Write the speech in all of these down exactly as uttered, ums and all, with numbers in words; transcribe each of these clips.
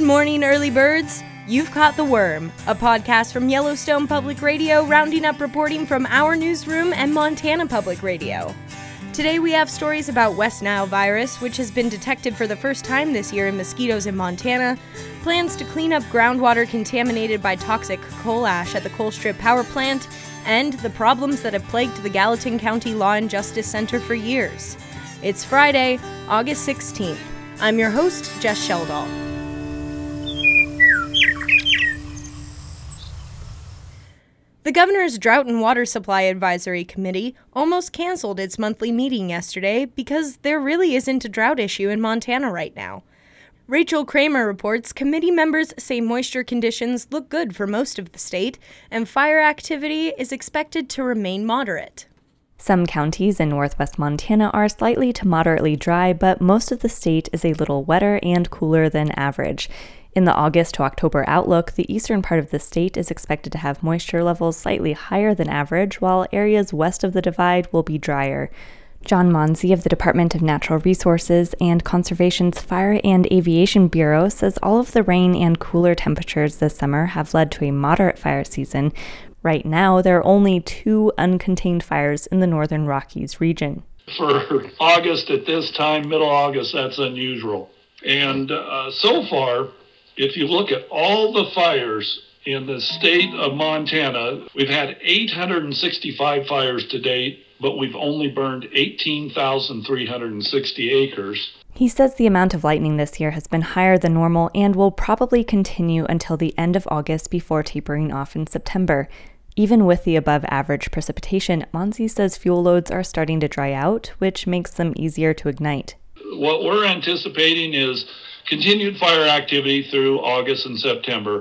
morning, early birds. You've caught The Worm, a podcast from Yellowstone Public Radio, rounding up reporting from our newsroom and Montana Public Radio. Today we have stories about West Nile virus, which has been detected for the first time this year in mosquitoes in Montana, plans to clean up groundwater contaminated by toxic coal ash at the Colstrip Power Plant, and the problems that have plagued the Gallatin County Law and Justice Center for years. It's Friday, August sixteenth. I'm your host, Jess Sheldall. The Governor's Drought and Water Supply Advisory Committee almost canceled its monthly meeting yesterday because there really isn't a drought issue in Montana right now. Rachel Kramer reports committee members say moisture conditions look good for most of the state, and fire activity is expected to remain moderate. Some counties in northwest Montana are slightly to moderately dry, but most of the state is a little wetter and cooler than average. In the August to October outlook, the eastern part of the state is expected to have moisture levels slightly higher than average, while areas west of the divide will be drier. John Monzi of the Department of Natural Resources and Conservation's Fire and Aviation Bureau says all of the rain and cooler temperatures this summer have led to a moderate fire season. Right now, there are only two uncontained fires in the northern Rockies region. For August at this time, middle August, that's unusual. And uh, so far, if you look at all the fires in the state of Montana, we've had eight hundred sixty-five fires to date, but we've only burned eighteen thousand three hundred sixty acres. He says the amount of lightning this year has been higher than normal and will probably continue until the end of August before tapering off in September. Even with the above-average precipitation, Monzi says fuel loads are starting to dry out, which makes them easier to ignite. What we're anticipating is continued fire activity through August and September,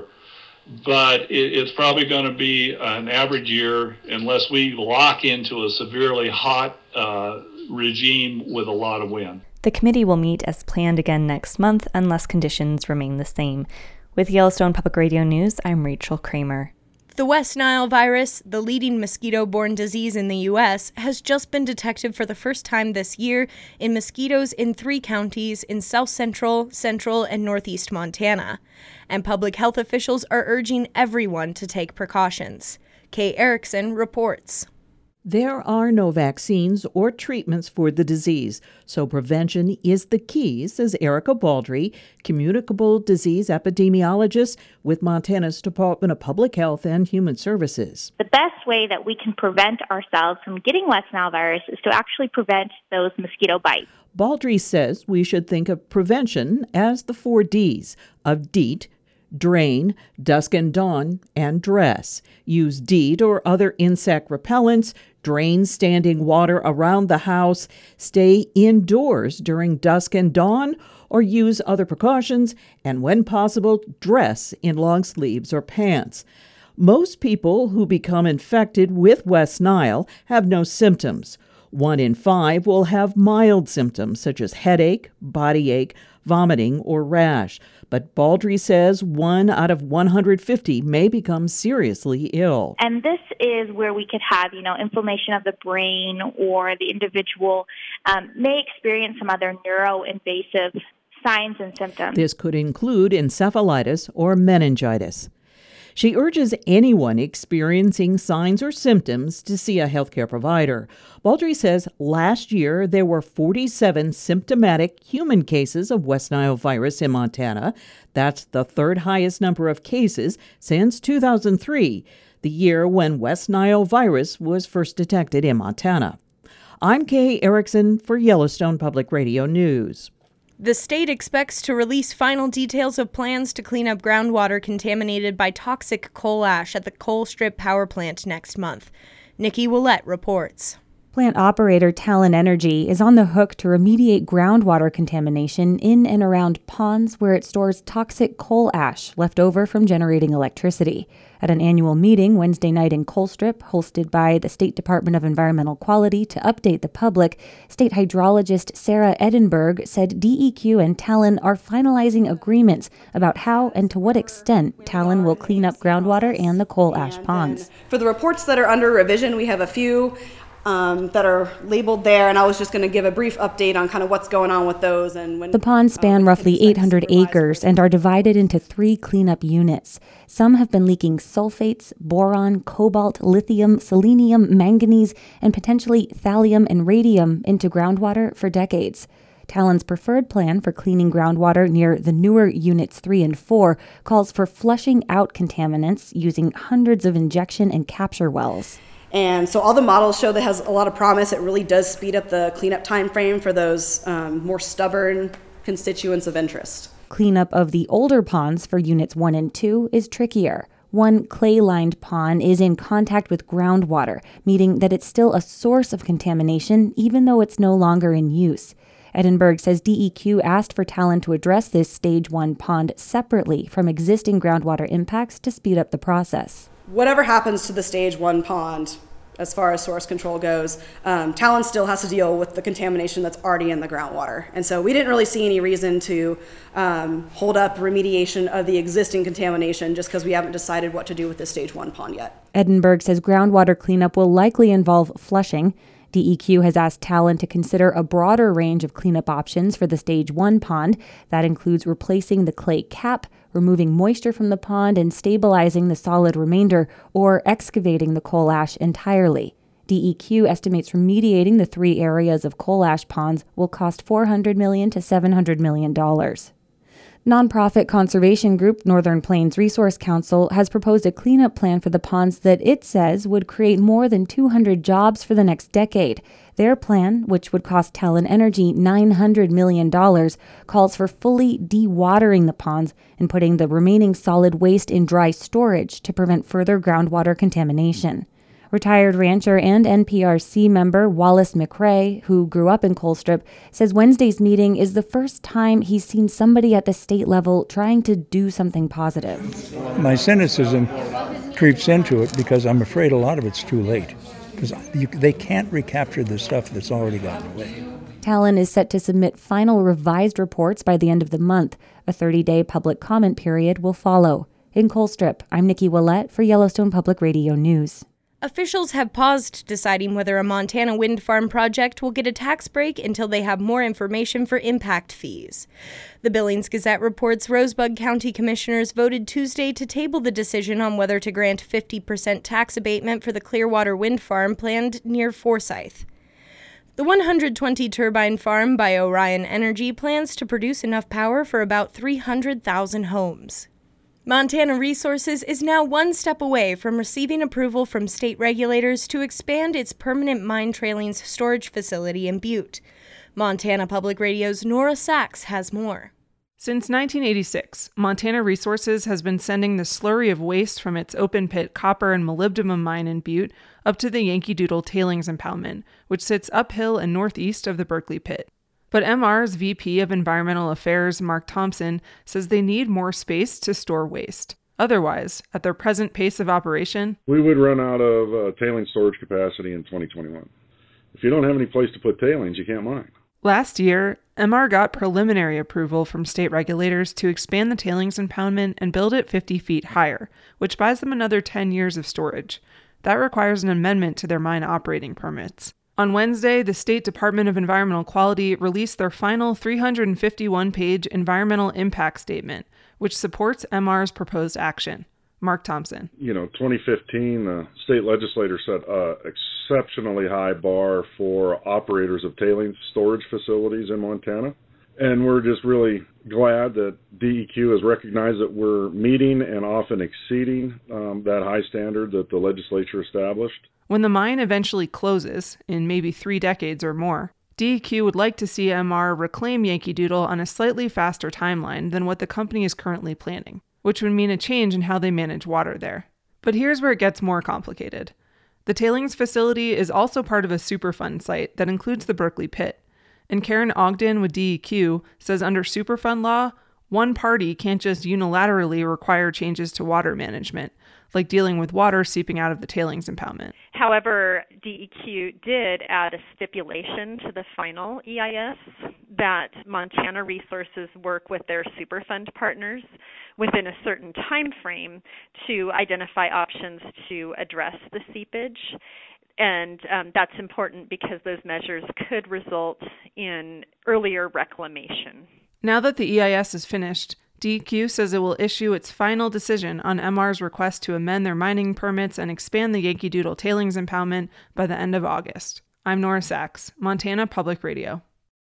but it, it's probably going to be an average year unless we lock into a severely hot uh, regime with a lot of wind. The committee will meet as planned again next month unless conditions remain the same. With Yellowstone Public Radio News, I'm Rachel Kramer. The West Nile virus, the leading mosquito-borne disease in the U S, has just been detected for the first time this year in mosquitoes in three counties in south central, central, and northeast Montana. And public health officials are urging everyone to take precautions. Kay Erickson reports. There are no vaccines or treatments for the disease, so prevention is the key, says Erica Baldry, communicable disease epidemiologist with Montana's Department of Public Health and Human Services. The best way that we can prevent ourselves from getting West Nile virus is to actually prevent those mosquito bites. Baldry says we should think of prevention as the four Ds of DEET, drain, dusk and dawn, and dress. Use DEET or other insect repellents, drain standing water around the house, stay indoors during dusk and dawn, or use other precautions, and when possible, dress in long sleeves or pants. Most people who become infected with West Nile have no symptoms. One in five will have mild symptoms such as headache, body ache, vomiting, or rash. But Baldry says one out of one hundred fifty may become seriously ill. And this is where we could have, you know, inflammation of the brain, or the individual um, may experience some other neuroinvasive signs and symptoms. This could include encephalitis or meningitis. She urges anyone experiencing signs or symptoms to see a healthcare provider. Baldry says last year there were forty-seven symptomatic human cases of West Nile virus in Montana. That's the third highest number of cases since two thousand three, the year when West Nile virus was first detected in Montana. I'm Kay Erickson for Yellowstone Public Radio News. The state expects to release final details of plans to clean up groundwater contaminated by toxic coal ash at the Colstrip Power Plant next month. Nikki Willett reports. Plant operator Talon Energy is on the hook to remediate groundwater contamination in and around ponds where it stores toxic coal ash left over from generating electricity. At an annual meeting Wednesday night in Colstrip, hosted by the State Department of Environmental Quality to update the public, state hydrologist Sarah Edinburgh said D E Q and Talon are finalizing agreements about how and to what extent Talon will clean up groundwater and the coal ash ponds. For the reports that are under revision, we have a few um, that are labeled there, and I was just going to give a brief update on kind of what's going on with those. And when the ponds span uh, roughly eight hundred acres and are divided into three cleanup units. Some have been leaking sulfates, boron, cobalt, lithium, selenium, manganese, and potentially thallium and radium into groundwater for decades. Talon's preferred plan for cleaning groundwater near the newer Units three and four calls for flushing out contaminants using hundreds of injection and capture wells. And so all the models show that has a lot of promise. It really does speed up the cleanup time frame for those um, more stubborn constituents of interest. Cleanup of the older ponds for Units one and two is trickier. One clay-lined pond is in contact with groundwater, meaning that it's still a source of contamination even though it's no longer in use. Edinburgh says D E Q asked for Talon to address this Stage one pond separately from existing groundwater impacts to speed up the process. Whatever happens to the Stage one pond, as far as source control goes, um, Talon still has to deal with the contamination that's already in the groundwater. And so we didn't really see any reason to um, hold up remediation of the existing contamination just because we haven't decided what to do with the Stage one pond yet. Edinburgh says groundwater cleanup will likely involve flushing. D E Q has asked Talon to consider a broader range of cleanup options for the Stage one pond. That includes replacing the clay cap, removing moisture from the pond and stabilizing the solid remainder, or excavating the coal ash entirely. D E Q estimates remediating the three areas of coal ash ponds will cost four hundred million dollars to seven hundred million dollars. Nonprofit conservation group Northern Plains Resource Council has proposed a cleanup plan for the ponds that it says would create more than two hundred jobs for the next decade. Their plan, which would cost Talon Energy nine hundred million dollars, calls for fully dewatering the ponds and putting the remaining solid waste in dry storage to prevent further groundwater contamination. Retired rancher and N P R C member Wallace McRae, who grew up in Colstrip, says Wednesday's meeting is the first time he's seen somebody at the state level trying to do something positive. My cynicism creeps into it because I'm afraid a lot of it's too late. Because they can't recapture the stuff that's already gotten away. Talon is set to submit final revised reports by the end of the month. A thirty-day public comment period will follow. In Colstrip, I'm Nikki Willett for Yellowstone Public Radio News. Officials have paused deciding whether a Montana wind farm project will get a tax break until they have more information for impact fees. The Billings Gazette reports Rosebud County commissioners voted Tuesday to table the decision on whether to grant fifty percent tax abatement for the Clearwater wind farm planned near Forsyth. The one hundred twenty turbine farm by Orion Energy plans to produce enough power for about three hundred thousand homes. Montana Resources is now one step away from receiving approval from state regulators to expand its permanent mine trailings storage facility in Butte. Montana Public Radio's Nora Sachs has more. Since nineteen eighty-six, Montana Resources has been sending the slurry of waste from its open-pit copper and molybdenum mine in Butte up to the Yankee Doodle tailings impoundment, which sits uphill and northeast of the Berkeley pit. But M R's V P of Environmental Affairs, Mark Thompson, says they need more space to store waste. Otherwise, at their present pace of operation, we would run out of uh, tailings storage capacity in twenty twenty-one. If you don't have any place to put tailings, you can't mine. Last year, M R got preliminary approval from state regulators to expand the tailings impoundment and build it fifty feet higher, which buys them another ten years of storage. That requires an amendment to their mine operating permits. On Wednesday, the State Department of Environmental Quality released their final three hundred fifty-one page environmental impact statement, which supports M R's proposed action. Mark Thompson. You know, twenty fifteen, the state legislature set an exceptionally high bar for operators of tailings storage facilities in Montana. And we're just really glad that D E Q has recognized that we're meeting and often exceeding um, that high standard that the legislature established. When the mine eventually closes, in maybe three decades or more, D E Q would like to see M R reclaim Yankee Doodle on a slightly faster timeline than what the company is currently planning, which would mean a change in how they manage water there. But here's where it gets more complicated. The tailings facility is also part of a Superfund site that includes the Berkeley pit. And Karen Ogden with D E Q says under Superfund law, one party can't just unilaterally require changes to water management, like dealing with water seeping out of the tailings impoundment. However, D E Q did add a stipulation to the final E I S that Montana Resources work with their Superfund partners within a certain time frame to identify options to address the seepage. And um, that's important because those measures could result in earlier reclamation. Now that the E I S is finished, D E Q says it will issue its final decision on M R's request to amend their mining permits and expand the Yankee Doodle tailings impoundment by the end of August. I'm Nora Sachs, Montana Public Radio.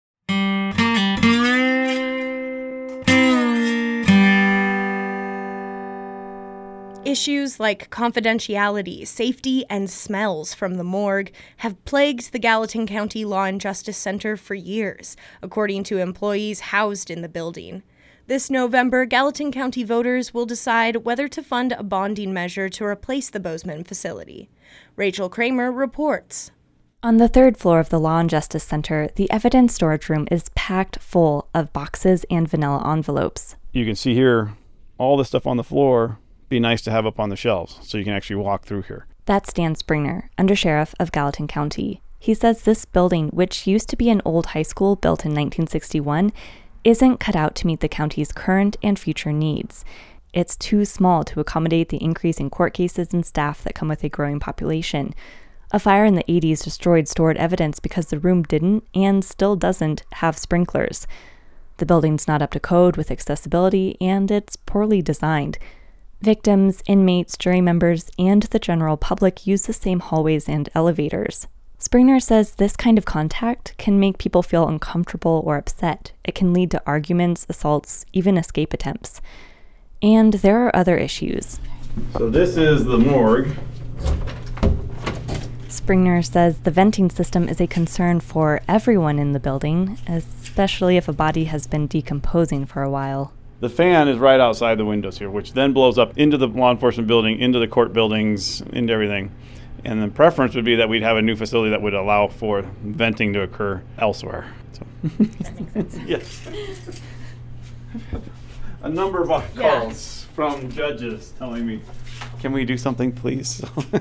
Issues like confidentiality, safety, and smells from the morgue have plagued the Gallatin County Law and Justice Center for years, according to employees housed in the building. This November, Gallatin County voters will decide whether to fund a bonding measure to replace the Bozeman facility. Rachel Kramer reports. On the third floor of the Law and Justice Center, the evidence storage room is packed full of boxes and vanilla envelopes. You can see here all the stuff on the floor. Be nice to have up on the shelves so you can actually walk through here. That's Dan Springer, Undersheriff of Gallatin County. He says this building, which used to be an old high school built in nineteen sixty-one, isn't cut out to meet the county's current and future needs. It's too small to accommodate the increase in court cases and staff that come with a growing population. A fire in the eighties destroyed stored evidence because the room didn't, and still doesn't, have sprinklers. The building's not up to code with accessibility, and it's poorly designed. Victims, inmates, jury members, and the general public use the same hallways and elevators. Springer says this kind of contact can make people feel uncomfortable or upset. It can lead to arguments, assaults, even escape attempts. And there are other issues. So this is the morgue. Springer says the venting system is a concern for everyone in the building, especially if a body has been decomposing for a while. The fan is right outside the windows here, which then blows up into the law enforcement building, into the court buildings, into everything. And the preference would be that we'd have a new facility that would allow for venting to occur elsewhere. So. That makes sense. Yes. A number of calls yeah. from judges telling me, can we do something, please?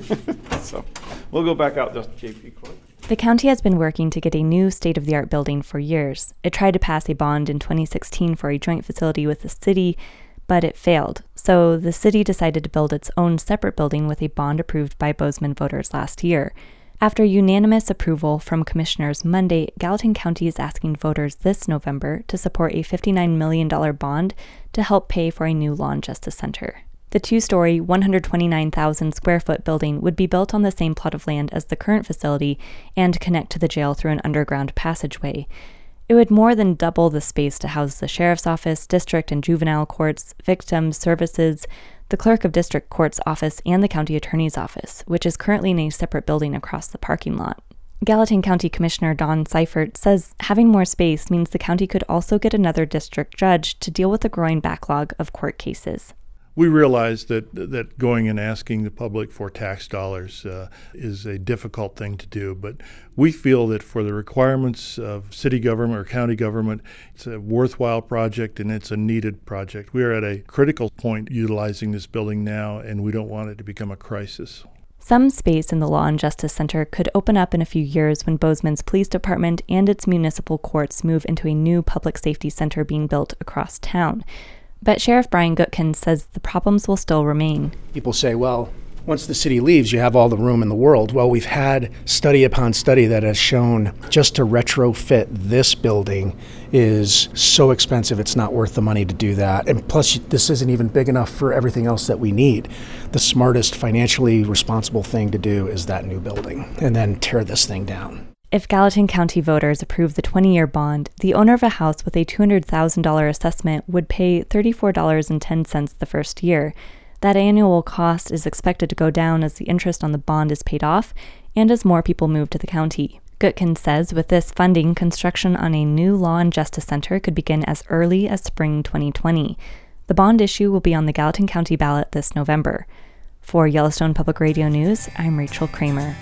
So we'll go back out to J P Court. The county has been working to get a new state-of-the-art building for years. It tried to pass a bond in twenty sixteen for a joint facility with the city, but it failed. So the city decided to build its own separate building with a bond approved by Bozeman voters last year. After unanimous approval from commissioners Monday, Gallatin County is asking voters this November to support a fifty-nine million dollars bond to help pay for a new law and justice center. The two-story, one hundred twenty-nine thousand square foot building would be built on the same plot of land as the current facility and connect to the jail through an underground passageway. It would more than double the space to house the sheriff's office, district and juvenile courts, victims services, the clerk of district court's office, and the county attorney's office, which is currently in a separate building across the parking lot. Gallatin County Commissioner Don Seifert says having more space means the county could also get another district judge to deal with the growing backlog of court cases. We realize that that going and asking the public for tax dollars uh, is a difficult thing to do, but we feel that for the requirements of city government or county government, it's a worthwhile project and it's a needed project. We are at a critical point utilizing this building now, and we don't want it to become a crisis. Some space in the Law and Justice Center could open up in a few years when Bozeman's police department and its municipal courts move into a new public safety center being built across town. But Sheriff Brian Gutkin says the problems will still remain. People say, well, once the city leaves, you have all the room in the world. Well, we've had study upon study that has shown just to retrofit this building is so expensive, it's not worth the money to do that. And plus, this isn't even big enough for everything else that we need. The smartest, financially responsible thing to do is that new building, and then tear this thing down. If Gallatin County voters approve the twenty-year bond, the owner of a house with a two hundred thousand dollars assessment would pay thirty-four dollars and ten cents the first year. That annual cost is expected to go down as the interest on the bond is paid off and as more people move to the county. Gutkin says with this funding, construction on a new Law and Justice Center could begin as early as spring twenty twenty. The bond issue will be on the Gallatin County ballot this November. For Yellowstone Public Radio News, I'm Rachel Kramer.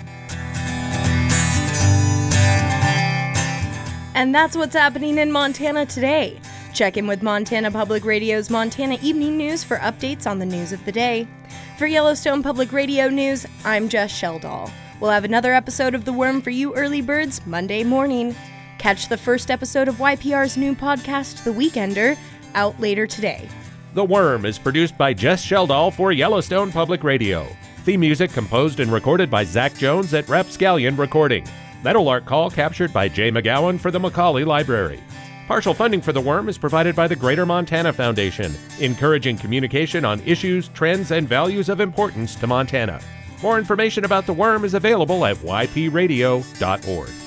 And that's what's happening in Montana today. Check in with Montana Public Radio's Montana Evening News for updates on the news of the day. For Yellowstone Public Radio News, I'm Jess Sheldall. We'll have another episode of The Worm for you early birds Monday morning. Catch the first episode of Y P R's new podcast, The Weekender, out later today. The Worm is produced by Jess Sheldall for Yellowstone Public Radio. Theme music composed and recorded by Zach Jones at Rapscallion Recording. Meadowlark Call captured by Jay McGowan for the Macaulay Library. Partial funding for The Worm is provided by the Greater Montana Foundation, encouraging communication on issues, trends, and values of importance to Montana. More information about The Worm is available at y p radio dot org.